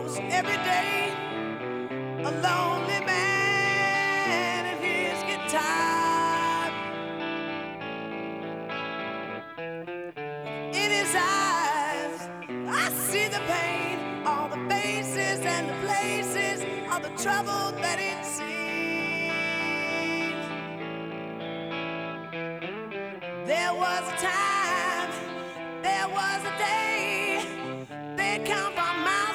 goes every day, a lonely man and his guitar. In his eyes, I see the pain, all the faces and the places, all the trouble that it seems. There was a time, there was a day, they'd come from my